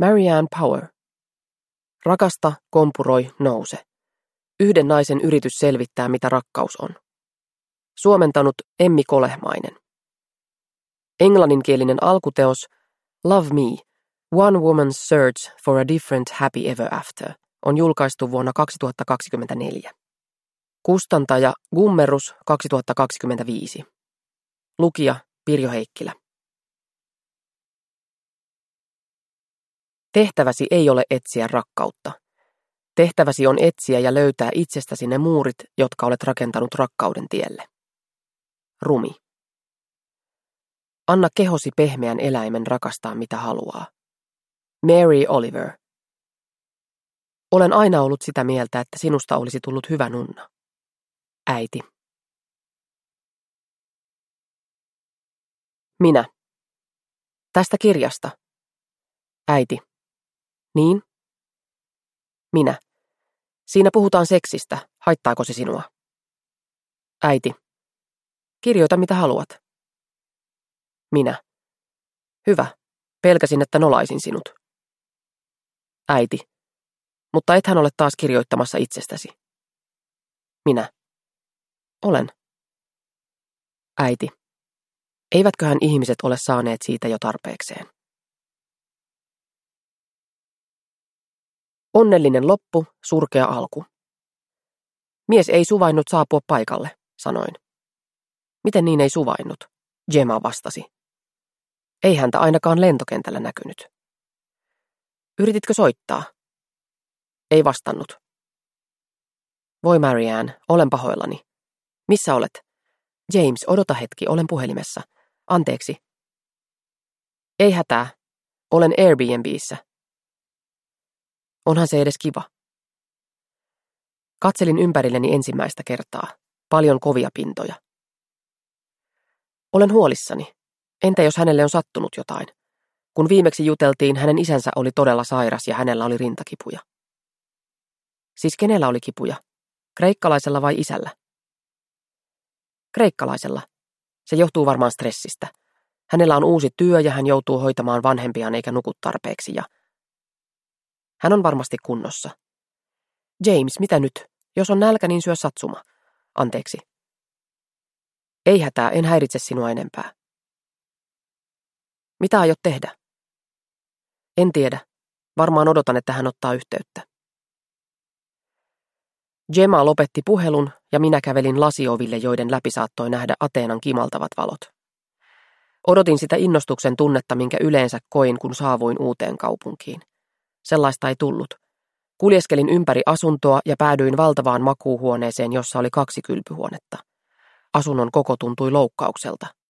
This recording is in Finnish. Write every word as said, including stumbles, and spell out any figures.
Marianne Power. Rakasta, kompuroi, nouse. Yhden naisen yritys selvittää, mitä rakkaus on. Suomentanut Emmi Kolehmainen. Englanninkielinen alkuteos Love Me, One Woman's Search for a Different Happy Ever After on julkaistu vuonna kaksituhattakaksikymmentäneljä. Kustantaja Gummerus kaksituhattakaksikymmentäviisi. Lukija Pirjo Heikkilä. Tehtäväsi ei ole etsiä rakkautta. Tehtäväsi on etsiä ja löytää itsestäsi ne muurit, jotka olet rakentanut rakkauden tielle. Rumi. Anna kehosi pehmeän eläimen rakastaa mitä haluaa. Mary Oliver. Olen aina ollut sitä mieltä, että sinusta olisi tullut hyvä nunna. Äiti. Minä. Tästä kirjasta. Äiti. Niin? Minä. Siinä puhutaan seksistä. Haittaako se sinua? Äiti. Kirjoita mitä haluat. Minä. Hyvä. Pelkäsin, että nolaisin sinut. Äiti. Mutta ethän ole taas kirjoittamassa itsestäsi. Minä. Olen. Äiti. Eivätköhän ihmiset ole saaneet siitä jo tarpeekseen? Onnellinen loppu, surkea alku. Mies ei suvainnut saapua paikalle, sanoin. Miten niin ei suvainnut? Gemma vastasi. Ei häntä ainakaan lentokentällä näkynyt. Yrititkö soittaa? Ei vastannut. Voi Marianne, olen pahoillani. Missä olet? James, odota hetki, olen puhelimessa. Anteeksi. Ei hätää. Olen Airbnbissä. Onhan se edes kiva. Katselin ympärilleni ensimmäistä kertaa. Paljon kovia pintoja. Olen huolissani. Entä jos hänelle on sattunut jotain? Kun viimeksi juteltiin, hänen isänsä oli todella sairas ja hänellä oli rintakipuja. Siis kenellä oli kipuja? Kreikkalaisella vai isällä? Kreikkalaisella. Se johtuu varmaan stressistä. Hänellä on uusi työ ja hän joutuu hoitamaan vanhempiaan eikä nuku tarpeeksi ja... Hän on varmasti kunnossa. James, mitä nyt? Jos on nälkä, niin syö satsuma. Anteeksi. Ei hätää, en häiritse sinua enempää. Mitä aiot tehdä? En tiedä. Varmaan odotan, että hän ottaa yhteyttä. Gemma lopetti puhelun ja minä kävelin lasioville, joiden läpi saattoi nähdä Ateenan kimaltavat valot. Odotin sitä innostuksen tunnetta, minkä yleensä koin, kun saavuin uuteen kaupunkiin. Sellaista ei tullut. Kuljeskelin ympäri asuntoa ja päädyin valtavaan makuuhuoneeseen, jossa oli kaksi kylpyhuonetta. Asunnon koko tuntui loukkaukselta.